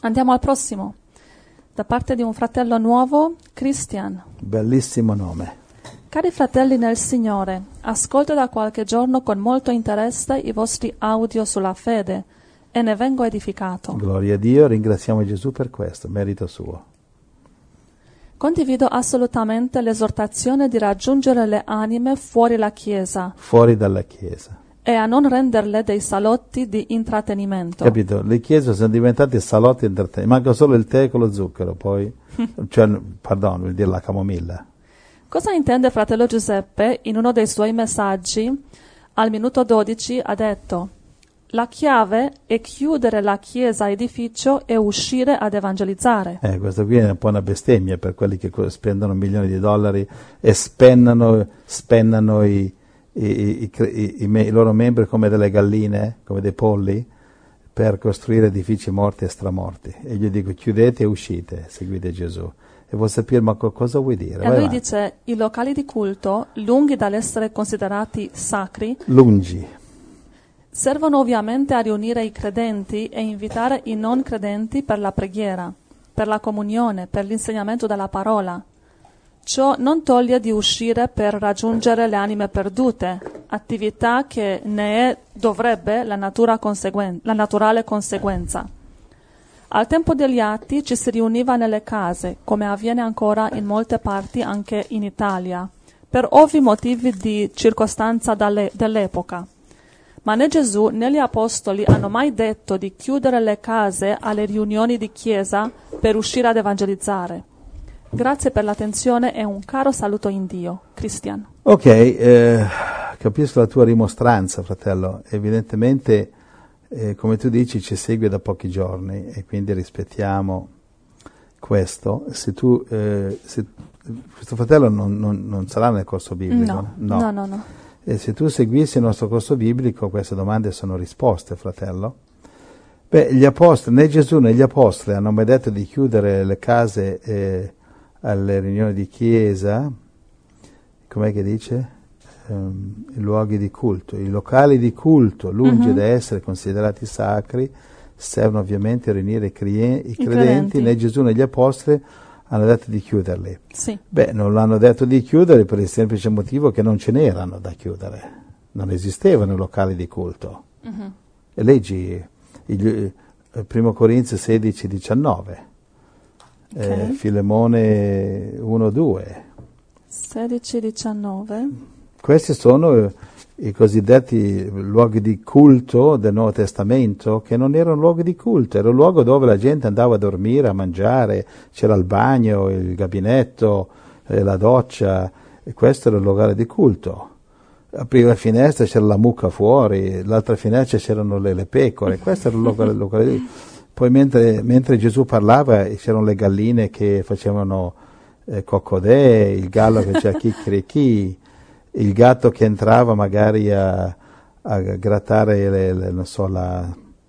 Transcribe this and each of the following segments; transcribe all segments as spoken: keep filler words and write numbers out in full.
Andiamo al prossimo. Da parte di un fratello nuovo, Christian. Bellissimo nome. Cari fratelli nel Signore, ascolto da qualche giorno con molto interesse i vostri audio sulla fede e ne vengo edificato. Gloria a Dio, ringraziamo Gesù per questo, merito suo. Condivido assolutamente l'esortazione di raggiungere le anime fuori la Chiesa. Fuori dalla Chiesa. E a non renderle dei salotti di intrattenimento. Capito? Le chiese sono diventate salotti di intrattenimento. Manca solo il tè con lo zucchero, poi, cioè, pardon, vuol dire la camomilla. Cosa intende fratello Giuseppe? In uno dei suoi messaggi, al minuto dodici, ha detto: la chiave è chiudere la chiesa edificio e uscire ad evangelizzare. Eh, questo qui è un po' una bestemmia per quelli che spendono milioni di dollari e spennano, spennano i I, i, i, i, i loro membri come delle galline, come dei polli, per costruire edifici morti e stramorti. E gli dico: chiudete e uscite, seguite Gesù. E vuol sapere, ma cosa vuoi dire? E Vai lui avanti. dice: i locali di culto, lunghi dall'essere considerati sacri, lungi, servono ovviamente a riunire i credenti e invitare i non credenti per la preghiera, per la comunione, per l'insegnamento della parola. Ciò non toglie di uscire per raggiungere le anime perdute, attività che ne è, dovrebbe, la, natura conseguen- la naturale conseguenza. Al tempo degli Atti ci si riuniva nelle case, come avviene ancora in molte parti anche in Italia, per ovvi motivi di circostanza dalle- dell'epoca. Ma né Gesù né gli Apostoli hanno mai detto di chiudere le case alle riunioni di chiesa per uscire ad evangelizzare. Grazie per l'attenzione e un caro saluto in Dio. Christian. Ok, eh, capisco la tua rimostranza, fratello. Evidentemente, eh, come tu dici, ci segue da pochi giorni e quindi rispettiamo questo. Se tu, eh, se, questo fratello non, non, non sarà nel corso biblico? No, no, no, no. no. E se tu seguissi il nostro corso biblico, queste domande sono risposte, fratello. Beh, gli apostoli, né Gesù né gli apostoli hanno mai detto di chiudere le case eh, alle riunioni di chiesa, com'è che dice? Um, i luoghi di culto, i locali di culto, lungi uh-huh. da essere considerati sacri, servono ovviamente a riunire i, crie- i, I credenti, credenti, né Gesù né gli apostoli hanno detto di chiuderli. Sì. Beh, non l'hanno detto di chiudere per il semplice motivo che non ce n'erano da chiudere, non esistevano i locali di culto. Uh-huh. E leggi il, il primo Corinzi sedici diciannove. Okay. Eh, Filemone uno due. sedici diciannove. Questi sono i cosiddetti luoghi di culto del Nuovo Testamento, che non erano luoghi di culto, era un luogo dove la gente andava a dormire, a mangiare, c'era il bagno, il gabinetto, eh, la doccia, e questo era il locale di culto. Apriva la finestra, c'era la mucca fuori, l'altra finestra c'erano le, le pecore, questo era il locale, il locale di culto. Poi mentre, mentre Gesù parlava c'erano le galline che facevano eh, coccodè, il gallo che faceva chicchirichì, il gatto che entrava magari a, a grattare le, le, non so, la,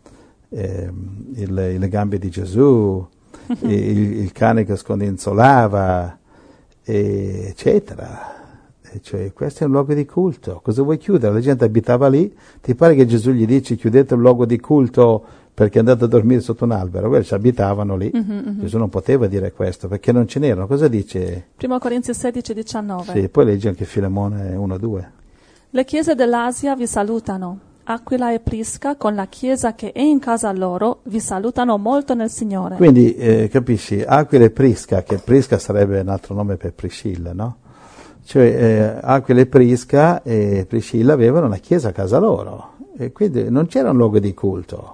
eh, il, le gambe di Gesù, il, il cane che scodinzolava, e, eccetera. E cioè, questo è un luogo di culto. Cosa vuoi chiudere? La gente abitava lì. Ti pare che Gesù gli dice: chiudete un luogo di culto perché andate a dormire sotto un albero? Quelli ci abitavano lì. Uh-huh, uh-huh. Gesù non poteva dire questo perché non ce n'erano. Cosa dice? Primo Corinzi sedici diciannove. Sì, poi leggi anche Filemone uno due. Le chiese dell'Asia vi salutano. Aquila e Prisca, con la chiesa che è in casa loro, vi salutano molto nel Signore. Quindi, eh, capisci, Aquila e Prisca, che Prisca sarebbe un altro nome per Priscilla, no? Cioè, eh, Aquila e Prisca e Priscilla avevano una chiesa a casa loro, e quindi non c'era un luogo di culto.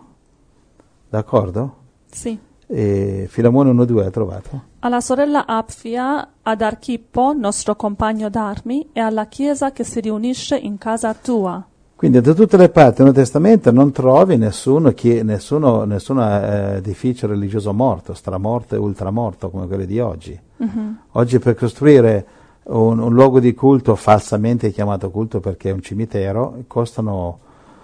D'accordo? Sì. E Filemone uno due ha trovato? Alla sorella Apfia, ad Archippo, nostro compagno d'armi, e alla chiesa che si riunisce in casa tua. Quindi da tutte le parti del Nuovo Testamento non trovi nessuno, chi, nessuno, nessun eh, edificio religioso morto, stramorto e ultramorto come quelli di oggi. Uh-huh. Oggi per costruire un, un luogo di culto falsamente chiamato culto perché è un cimitero costano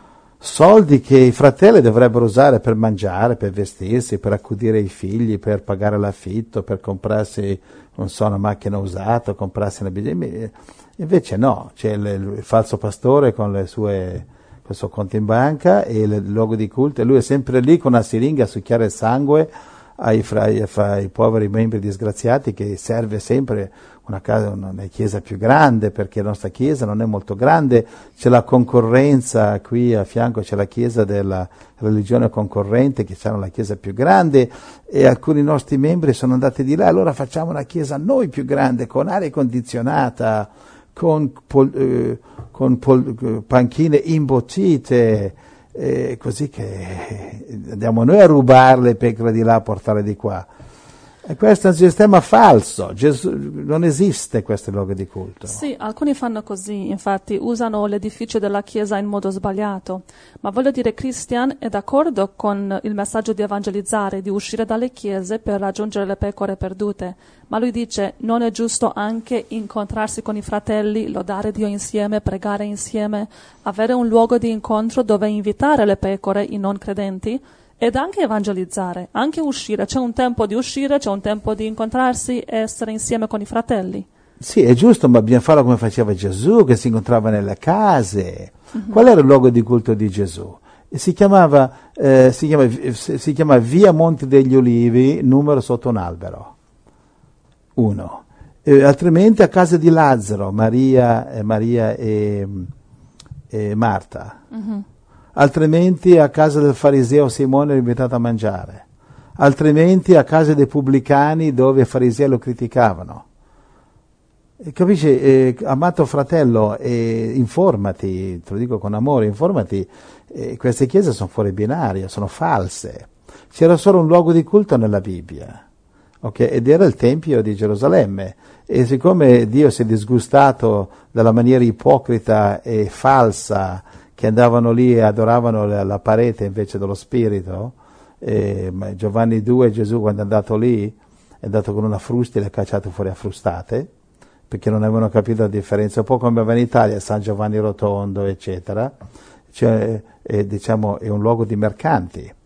soldi che i fratelli dovrebbero usare per mangiare, per vestirsi, per accudire i figli, per pagare l'affitto, per comprarsi, non so, una macchina usata, comprarsi una biglietteria. Invece no, c'è il, il falso pastore con le sue, il suo conto in banca e il luogo di culto, e lui è sempre lì con una siringa a succhiare il sangue ai, fra, ai, fra, ai poveri membri disgraziati che serve sempre una, casa, una, una chiesa più grande, perché la nostra chiesa non è molto grande, c'è la concorrenza, qui a fianco c'è la chiesa della religione concorrente, che c'è una chiesa più grande, e alcuni nostri membri sono andati di là, allora facciamo una chiesa noi più grande, con aria condizionata, con, pol, eh, con pol, panchine imbottite, eh, così che andiamo noi a rubare le pecore di là, a portare di qua. E questo è un sistema falso, Gesù, non esiste questo luogo di culto. Sì, alcuni fanno così, infatti usano l'edificio della Chiesa in modo sbagliato, ma voglio dire, Christian è d'accordo con il messaggio di evangelizzare, di uscire dalle chiese per raggiungere le pecore perdute, ma lui dice non è giusto anche incontrarsi con i fratelli, lodare Dio insieme, pregare insieme, avere un luogo di incontro dove invitare le pecore, i non credenti, ed anche evangelizzare, anche uscire. C'è un tempo di uscire, c'è un tempo di incontrarsi e essere insieme con i fratelli. Sì, è giusto, ma bisogna farlo come faceva Gesù, che si incontrava nelle case. Uh-huh. Qual era il luogo di culto di Gesù? Si chiamava, eh, si chiama, si chiama Via Monti degli Ulivi, numero sotto un albero. Uno. Eh, altrimenti a casa di Lazzaro, Maria, eh, Maria e, e Marta. Uh-huh. Altrimenti a casa del fariseo Simone era invitato a mangiare, altrimenti a casa dei pubblicani dove i farisei lo criticavano. E capisci, eh, amato fratello, eh, informati, te lo dico con amore, informati, eh, queste chiese sono fuori binario, sono false. C'era solo un luogo di culto nella Bibbia, okay? Ed era il Tempio di Gerusalemme. E siccome Dio si è disgustato dalla maniera ipocrita e falsa che andavano lì e adoravano la, la parete invece dello spirito, eh, Giovanni due, Gesù quando è andato lì è andato con una frusta e le ha cacciate fuori a frustate, perché non avevano capito la differenza, un po' come va in Italia, San Giovanni Rotondo, eccetera, cioè, è, diciamo, è un luogo di mercanti, e,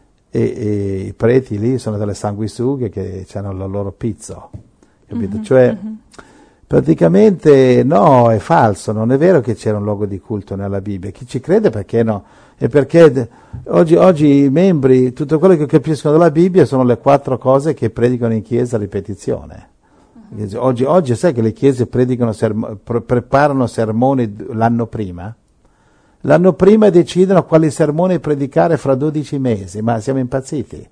e i preti lì sono delle sanguisughe che hanno il loro pizzo, capito? Mm-hmm. Cioè, mm-hmm. Praticamente no, è falso, non è vero che c'era un luogo di culto nella Bibbia. Chi ci crede perché no? E perché oggi, oggi i membri, tutto quello che capiscono della Bibbia sono le quattro cose che predicano in chiesa a ripetizione. Uh-huh. Oggi, oggi sai che le chiese predicano, sermo, pre- preparano sermoni l'anno prima? L'anno prima decidono quali sermoni predicare fra dodici mesi, ma siamo impazziti.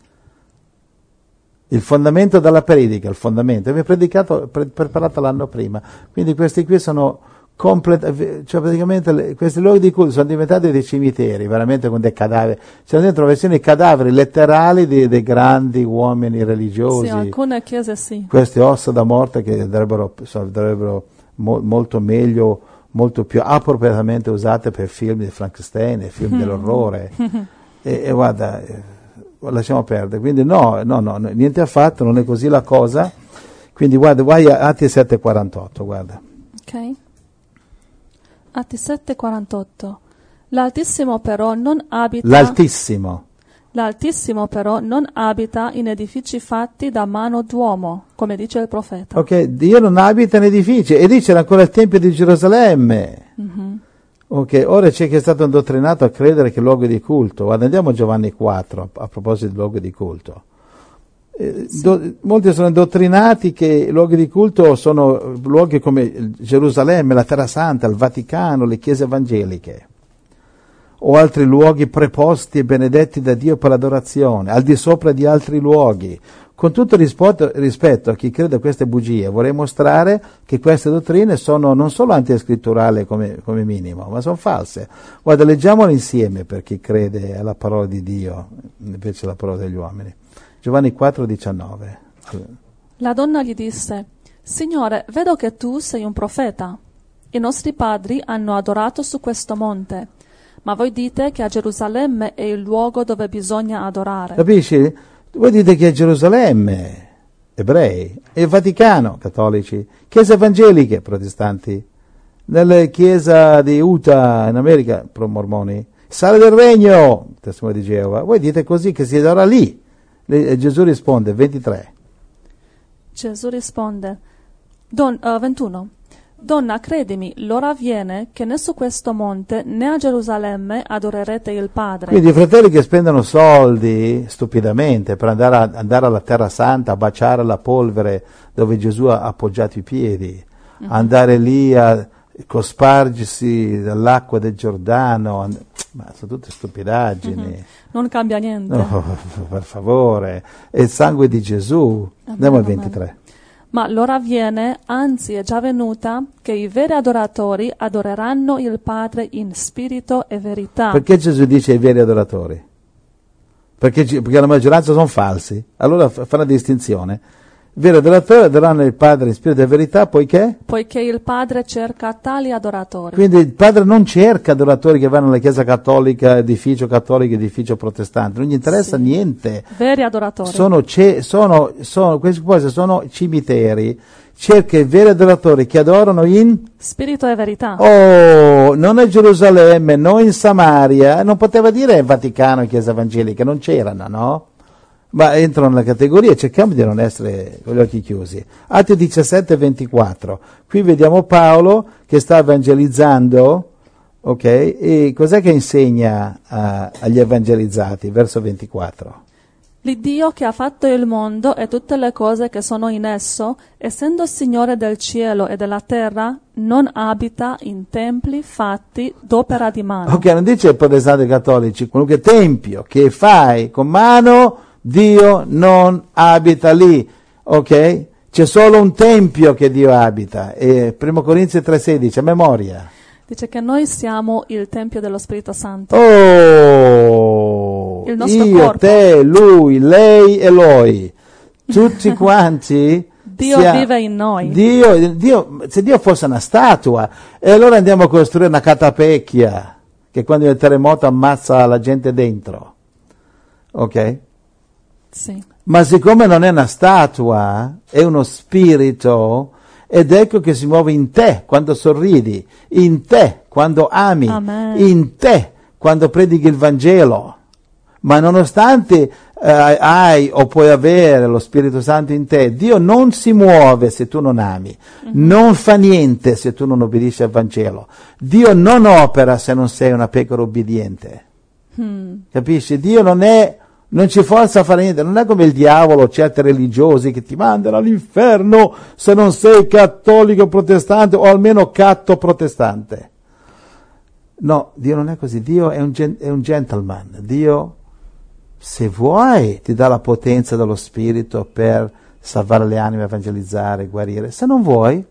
Il fondamento della predica, il fondamento, è predicato, pre- preparato l'anno prima. Quindi questi qui sono completi, cioè praticamente le, questi luoghi di culto sono diventati dei cimiteri, veramente con dei cadaveri. C'è dentro versioni cadaveri letterali di, dei grandi uomini religiosi. Sì, alcune chiese sì. Queste ossa da morte che dovrebbero, dovrebbero mo, molto meglio, molto più appropriatamente usate per film di Frankenstein e film mm. dell'orrore. e, e guarda... lasciamo perdere, quindi no, no, no, niente affatto, non è così la cosa. Quindi guarda, vai a Atti sette quarantotto, guarda. Ok. Atti sette quarantotto. L'Altissimo però non abita L'Altissimo. L'Altissimo però non abita in edifici fatti da mano d'uomo, come dice il profeta. Ok, Dio non abita in edifici, e dice ancora il Tempio di Gerusalemme. Mm-hmm. Ok, ora c'è chi è stato indottrinato a credere che il luogo di culto, guarda, andiamo a Giovanni quattro, a, a proposito del luogo di culto. Eh, sì. do, molti sono indottrinati che i luoghi di culto sono luoghi come Gerusalemme, la Terra Santa, il Vaticano, le chiese evangeliche, o altri luoghi preposti e benedetti da Dio per l'adorazione, al di sopra di altri luoghi. Con tutto rispetto, rispetto a chi crede a queste bugie, vorrei mostrare che queste dottrine sono non solo antiscritturali come, come minimo, ma sono false. Guarda, leggiamole insieme per chi crede alla parola di Dio, invece alla parola degli uomini. Giovanni quattro diciannove. La donna gli disse: Signore, vedo che tu sei un profeta. I nostri padri hanno adorato su questo monte, ma voi dite che a Gerusalemme è il luogo dove bisogna adorare. Capisci? Voi dite che è Gerusalemme, ebrei, e il Vaticano, cattolici, chiese evangeliche, protestanti, nella chiesa di Utah in America, pro mormoni, sale del regno, testimone di Geova. Voi dite così che si adora lì. E Gesù risponde, ventitré. Gesù risponde, Don, uh, ventuno. Donna, credimi, l'ora viene che né su questo monte né a Gerusalemme adorerete il Padre. Quindi i fratelli che spendono soldi stupidamente per andare, a, andare alla Terra Santa, a baciare la polvere dove Gesù ha appoggiato i piedi, mm-hmm. andare lì a cospargersi dall'acqua del Giordano, and- ma sono tutte stupidaggini. Mm-hmm. Non cambia niente. No, per favore, è il sangue di Gesù. Amen, Andiamo al amen. ventitré. Ma l'ora viene, anzi è già venuta, che i veri adoratori adoreranno il Padre in spirito e verità. Perché Gesù dice i veri adoratori? Perché, perché la maggioranza sono falsi. Allora fa una distinzione. I veri adoratori adoreranno il Padre in spirito e verità, poiché? Poiché il Padre cerca tali adoratori. Quindi il Padre non cerca adoratori che vanno alla Chiesa cattolica, edificio cattolico, edificio protestante, non gli interessa Sì. niente. Veri adoratori. Sono, ce- sono, sono, queste cose sono cimiteri. Cerca i veri adoratori che adorano in spirito e verità. Oh, non a Gerusalemme, non in Samaria, non poteva dire Vaticano e Chiesa Evangelica, non c'erano, no? Ma entrano nella categoria, cerchiamo di non essere con gli occhi chiusi. Atti diciassette ventiquattro, qui vediamo Paolo che sta evangelizzando, ok? E cos'è che insegna uh, agli evangelizzati? Verso ventiquattro. L'Iddio che ha fatto il mondo e tutte le cose che sono in esso, essendo Signore del cielo e della terra, non abita in templi fatti d'opera di mano. Ok, non dice ai protestanti cattolici, qualunque tempio che fai con mano, Dio non abita lì, ok? C'è solo un tempio che Dio abita, e primo Corinzi tre sedici, a memoria. Dice che noi siamo il Tempio dello Spirito Santo. Oh, il nostro io, corpo. te, lui, lei e lui, tutti quanti. Dio sia, vive in noi. Dio, Dio, se Dio fosse una statua, e allora andiamo a costruire una catapecchia, che quando il terremoto ammazza la gente dentro, ok? Sì. Ma siccome non è una statua, è uno spirito, ed ecco che si muove in te quando sorridi, in te quando ami, Amen. in te quando predichi il Vangelo. Ma nonostante eh, hai o puoi avere lo Spirito Santo in te, Dio non si muove se tu non ami, mm-hmm. non fa niente se tu non obbedisci al Vangelo. Dio non opera se non sei una pecora obbediente. Mm. Capisci? Dio non è... non ci forza a fare niente, non è come il diavolo, certi religiosi che ti mandano all'inferno se non sei cattolico protestante o almeno catto protestante. No, Dio non è così, Dio è un, è un gentleman, Dio se vuoi ti dà la potenza dello Spirito per salvare le anime, evangelizzare, guarire, se non vuoi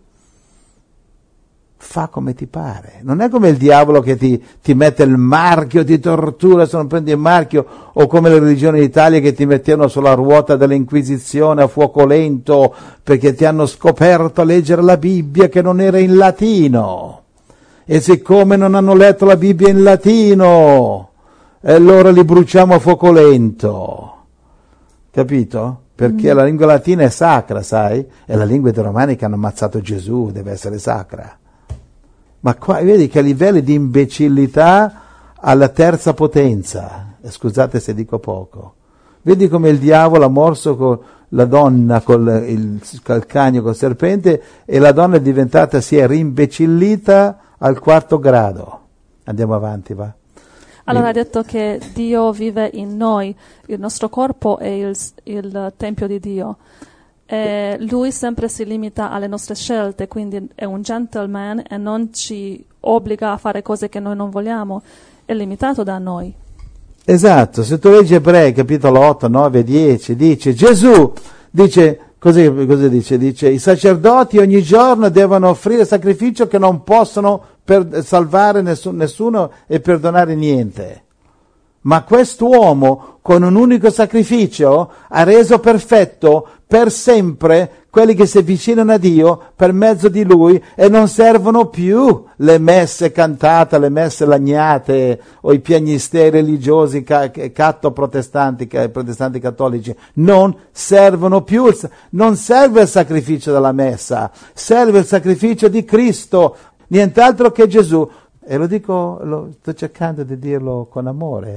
fa come ti pare. Non è come il diavolo che ti, ti mette il marchio, ti tortura se non prendi il marchio, o come le religioni d'Italia che ti mettevano sulla ruota dell'Inquisizione a fuoco lento perché ti hanno scoperto a leggere la Bibbia che non era in latino. E siccome non hanno letto la Bibbia in latino, allora li bruciamo a fuoco lento. Capito? Perché mm. la lingua latina è sacra, sai? E la lingua dei romani che hanno ammazzato Gesù deve essere sacra. Ma qua vedi che a livelli di imbecillità alla terza potenza, scusate se dico poco, vedi come il diavolo ha morso con la donna, con il calcagno, col serpente, e la donna è diventata, si è rimbecillita al quarto grado. Andiamo avanti, va. Allora ha detto che Dio vive in noi, il nostro corpo è il, il Tempio di Dio. E lui sempre si limita alle nostre scelte, quindi è un gentleman e non ci obbliga a fare cose che noi non vogliamo, è limitato da noi. Esatto, se tu leggi Ebrei capitolo otto, nove, dieci, dice Gesù, dice, così, così dice, dice i sacerdoti ogni giorno devono offrire sacrificio che non possono per salvare nessun, nessuno e perdonare niente. Ma quest'uomo con un unico sacrificio ha reso perfetto per sempre quelli che si avvicinano a Dio per mezzo di lui, e non servono più le messe cantate, le messe lagnate o i piagnistei religiosi catto protestanti, protestanti cattolici. Non servono più, non serve il sacrificio della messa, serve il sacrificio di Cristo, nient'altro che Gesù. E lo dico, lo sto cercando di dirlo con amore.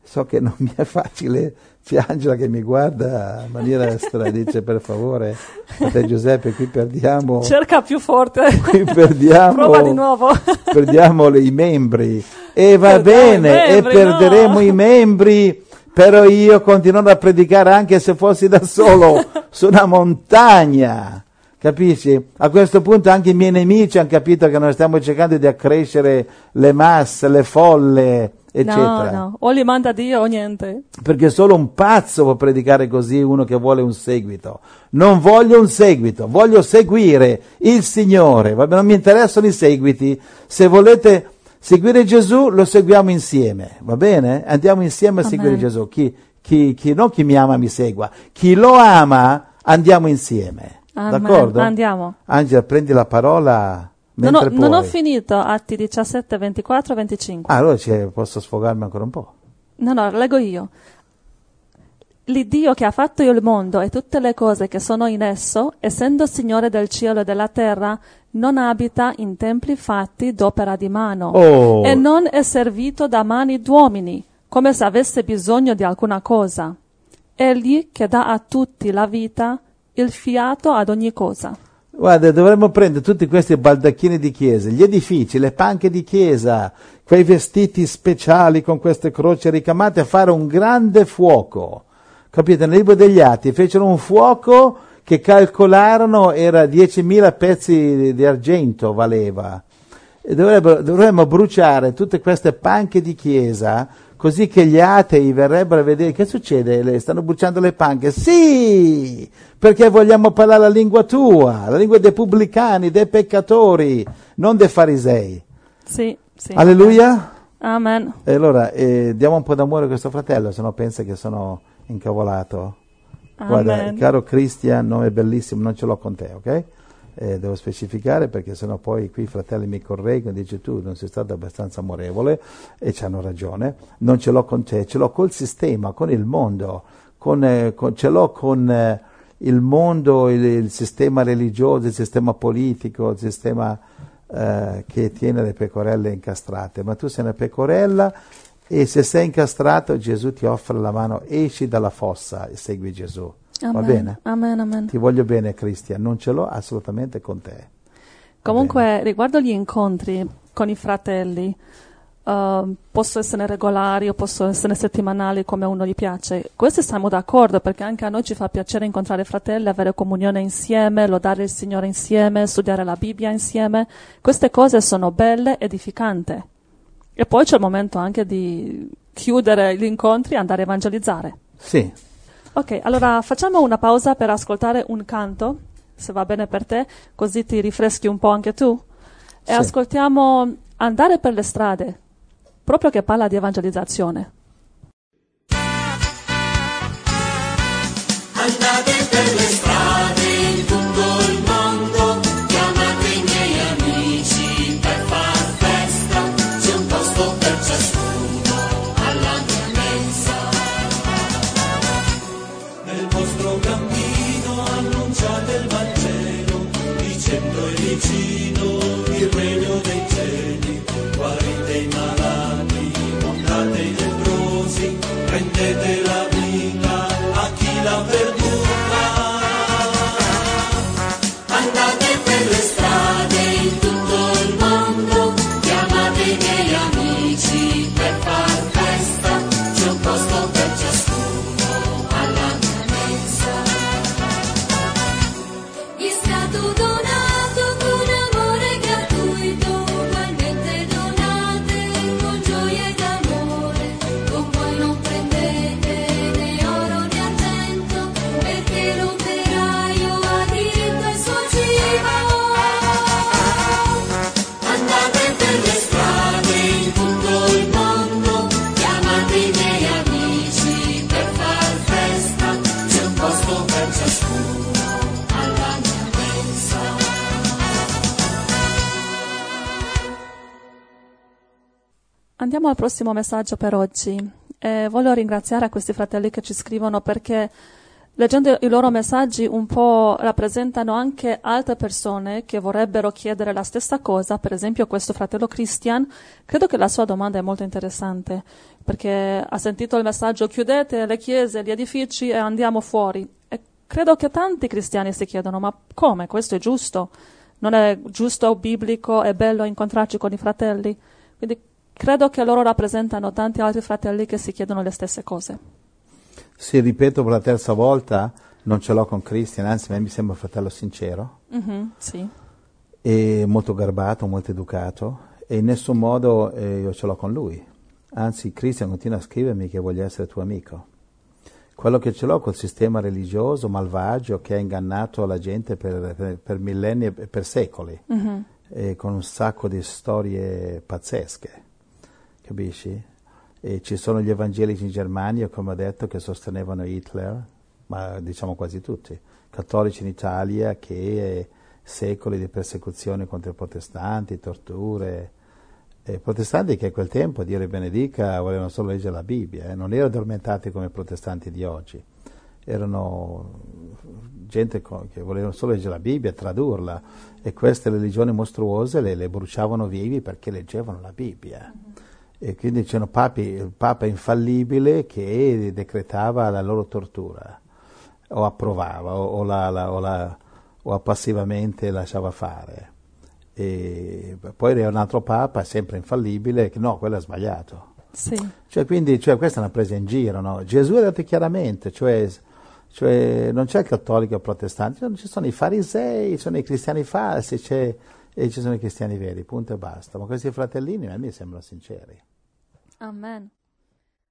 so che non mi è facile, c'è Angela che mi guarda in maniera strana, dice per favore, fratello Giuseppe, qui perdiamo... Cerca più forte. Qui perdiamo... Prova di nuovo. Perdiamo le, i membri. E va Perdiamo bene, i membri, e perderemo no. i membri, però io continuerò a predicare anche se fossi da solo su una montagna. Capisci? A questo punto anche i miei nemici hanno capito che noi stiamo cercando di accrescere le masse, le folle, eccetera. No, no, o li manda Dio o niente. Perché solo un pazzo può predicare così, uno che vuole un seguito. Non voglio un seguito, voglio seguire il Signore. Vabbè, non mi interessano i seguiti. Se volete seguire Gesù, lo seguiamo insieme, va bene? Andiamo insieme a Amen. seguire Gesù. Chi, chi, chi, non chi mi ama mi segua, chi lo ama andiamo insieme. Amen. D'accordo? Andiamo. Angela, prendi la parola Non mentre ho, puoi. non ho finito Atti diciassette, ventiquattro, venticinque. Ah, allora ci- posso sfogarmi ancora un po'. No, no, leggo io. L'Iddio che ha fatto il mondo e tutte le cose che sono in esso, essendo Signore del cielo e della terra, non abita in templi fatti d'opera di mano Oh. e non è servito da mani d'uomini, come se avesse bisogno di alcuna cosa. Egli che dà a tutti la vita, il fiato ad ogni cosa. Guarda, dovremmo prendere tutti questi baldacchini di chiesa, gli edifici, le panche di chiesa, quei vestiti speciali con queste croci ricamate, a fare un grande fuoco. Capite? Nel libro degli Atti fecero un fuoco che calcolarono era diecimila pezzi di, di argento valeva. E dovrebbero- dovremmo bruciare tutte queste panche di chiesa così che gli atei verrebbero a vedere che succede, le stanno bruciando le panche. Sì, perché vogliamo parlare la lingua tua, la lingua dei pubblicani, dei peccatori, non dei farisei. Sì, sì. Alleluia. Amen. E allora eh, diamo un po' d'amore a questo fratello, se no pensa che sono incavolato. Guarda, Amen. caro Christian, nome bellissimo, non ce l'ho con te, ok? Eh, devo specificare perché sennò poi qui i fratelli mi correggono, dice tu non sei stato abbastanza amorevole, e c'hanno ragione. Non ce l'ho con te, ce l'ho col sistema, con il mondo, con, eh, con- ce l'ho con eh, il mondo, il, il sistema religioso, il sistema politico, il sistema eh, che tiene le pecorelle incastrate. Ma tu sei una pecorella e se sei incastrato Gesù ti offre la mano, esci dalla fossa e segui Gesù. Va Amen. bene? Amen, amen. Ti voglio bene, Cristian, non ce l'ho assolutamente con te. Va Comunque, riguardo gli incontri con i fratelli, uh, possono essere regolari o possono essere settimanali come a uno gli piace. Questi siamo d'accordo perché anche a noi ci fa piacere incontrare fratelli, avere comunione insieme, lodare il Signore insieme, studiare la Bibbia insieme. Queste cose sono belle, edificanti. E poi c'è il momento anche di chiudere gli incontri e andare a evangelizzare. bene? Sì, Ok, allora facciamo una pausa per ascoltare un canto, se va bene per te, così ti rinfreschi un po' anche tu. E Sì. ascoltiamo Andare per le strade, proprio che parla di evangelizzazione. Andate per le strade in tutto il mondo, chiamate i miei amici per far festa, c'è un posto per ciascuno alla mia mensa. Nel vostro cammino annunciate il Vangelo, dicendo è vicino il regno dei cieli, guarite i malati, mondate i lebbrosi, rendete la vita a chi l'ha perduta. Andate per le strade in tutto il mondo, chiamate i miei amici per far festa, c'è un posto per ciascuno alla mia mensa. Vi è stato donato con amore gratuito, ugualmente donate con gioia ed amore, con voi non prendete né oro né argento, perché l'operaio ha diritto al suo cibo. Andate per le strade in tutto il mondo, chiamate i miei amici per far festa, c'è un posto per ciascuno alla mia mensa. Andiamo al prossimo messaggio per oggi. E voglio ringraziare a questi fratelli che ci scrivono perché Leggendo i loro messaggi un po' rappresentano anche altre persone che vorrebbero chiedere la stessa cosa, per esempio questo fratello Christian. Credo che la sua domanda è molto interessante, perché ha sentito il messaggio chiudete le chiese, gli edifici e andiamo fuori. E credo che tanti cristiani si chiedono ma come? Questo è giusto? Non è giusto, biblico, è bello incontrarci con i fratelli? Quindi credo che loro rappresentano tanti altri fratelli che si chiedono le stesse cose. Sì, ripeto per la terza volta, non ce l'ho con Christian, anzi a me mi sembra un fratello sincero, Mm-hmm, sì. e molto garbato, molto educato, e in nessun modo eh, io ce l'ho con lui. Anzi, Christian continua a scrivermi che voglio essere tuo amico. Quello che ce l'ho col sistema religioso malvagio che ha ingannato la gente per, per, per millenni e per secoli, Mm-hmm. e con un sacco di storie pazzesche, capisci? E ci sono gli evangelici in Germania, come ho detto, che sostenevano Hitler, ma diciamo quasi tutti, cattolici in Italia che eh, secoli di persecuzione contro i protestanti, torture, e protestanti che a quel tempo, Dio li benedica, volevano solo leggere la Bibbia, eh, non erano addormentati come i protestanti di oggi, erano gente co- che volevano solo leggere la Bibbia, tradurla, e queste religioni mostruose le, le bruciavano vivi perché leggevano la Bibbia. E quindi c'erano papi, il Papa infallibile che decretava la loro tortura, o approvava, o, o, la, la, o, la, o passivamente lasciava fare. E poi era un altro Papa, sempre infallibile, che no, quello è sbagliato. Sì. Cioè, quindi, cioè, questa è una presa in giro, no? Gesù ha detto chiaramente, cioè, cioè non c'è il cattolico e il protestante, cioè, ci sono i farisei, ci sono i cristiani falsi, c'è... e ci sono i cristiani veri, punto e basta. Ma questi fratellini a me mi sembrano sinceri. Amen.